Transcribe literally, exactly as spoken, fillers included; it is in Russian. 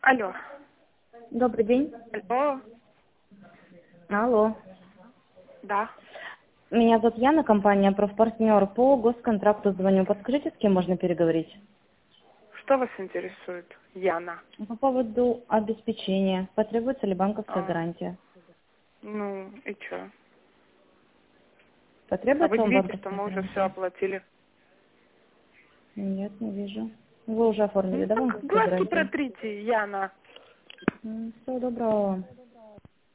Алло. Добрый день. Алло. Алло. Да. Меня зовут Яна, компания «Профпартнер». По госконтракту звоню. Подскажите, с кем можно переговорить? Что вас интересует, Яна? По поводу обеспечения. Потребуется ли банковская А, гарантия? ну, и чё? А вы Потребуется не вам видите, что банковская мы уже все гарантия? оплатили? Нет, не вижу. Вы уже оформили, Ну да, так банковскую глазки гарантию? протрите, Яна. М, Всего доброго вам.